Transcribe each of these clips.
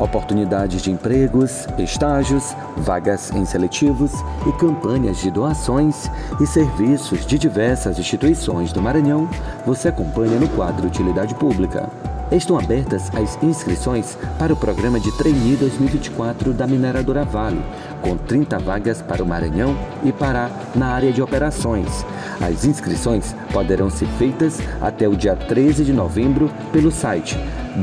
oportunidades de empregos, estágios, vagas em seletivos e campanhas de doações e serviços de diversas instituições do Maranhão, você acompanha no quadro Utilidade Pública. Estão abertas as inscrições para o programa de Trainee 2024 da mineradora Vale, com 30 vagas para o Maranhão e Pará na área de operações. As inscrições poderão ser feitas até o dia 13 de novembro pelo site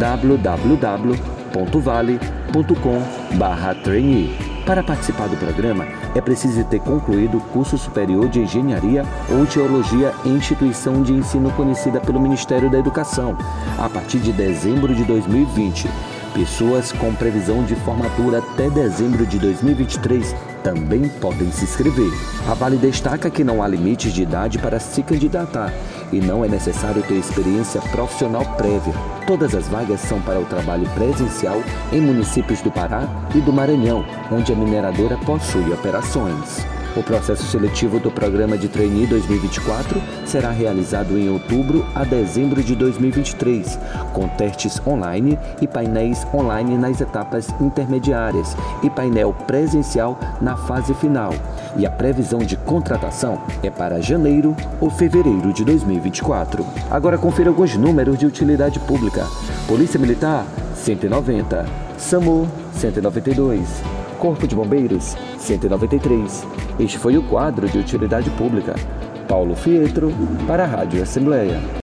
www.vale.com/trainee. Para participar do programa, é preciso ter concluído o curso superior de Engenharia ou Teologia em instituição de ensino conhecida pelo Ministério da Educação, a partir de dezembro de 2020. Pessoas com previsão de formatura até dezembro de 2023 também podem se inscrever. A Vale destaca que não há limites de idade para se candidatar e não é necessário ter experiência profissional prévia. Todas as vagas são para o trabalho presencial em municípios do Pará e do Maranhão, onde a mineradora possui operações. O processo seletivo do programa de Trainee 2024 será realizado em outubro a dezembro de 2023, com testes online e painéis online nas etapas intermediárias e painel presencial na fase final. E a previsão de contratação é para janeiro ou fevereiro de 2024. Agora confira alguns números de utilidade pública. Polícia Militar, 190. SAMU, 192. Corpo de Bombeiros, 193. Este foi o quadro de Utilidade Pública. Paulo Fietro, para a Rádio Assembleia.